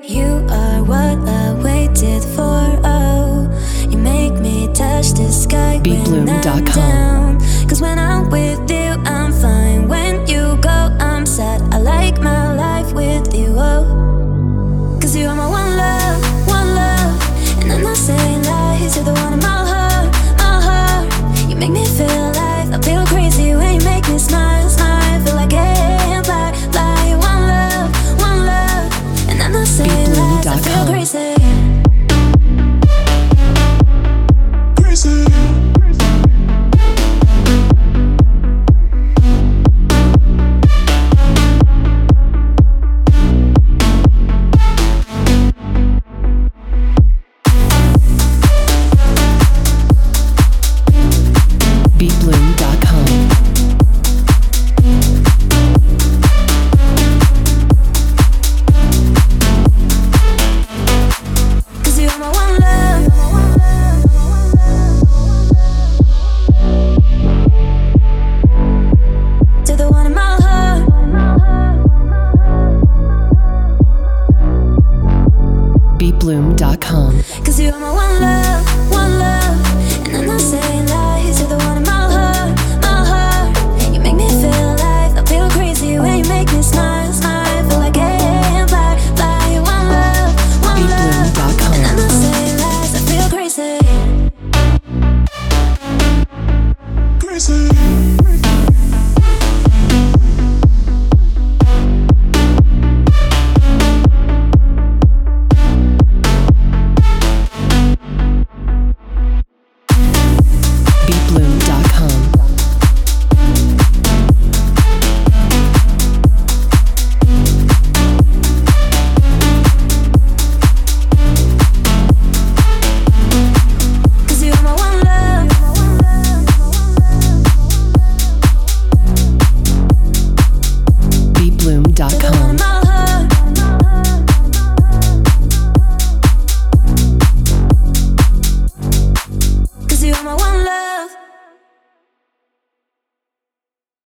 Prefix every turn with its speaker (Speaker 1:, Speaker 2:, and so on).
Speaker 1: You are what I waited for. Oh, you make me touch the sky when I'm down. 'Cause when I'm with you, I'm fine. When you go, I'm sad. I like my life with you. Oh, 'cause you are my one love, one love. And I'm not saying lies. You're the one in my heart, my heart. You make me feel alive. I feel crazy when you make me smile, smile. Feel like I can't fly, fly. One love, one love. And I'm not saying lies. I feel crazy. Crazy.
Speaker 2: Beatbloom.com.
Speaker 1: 'Cause you are my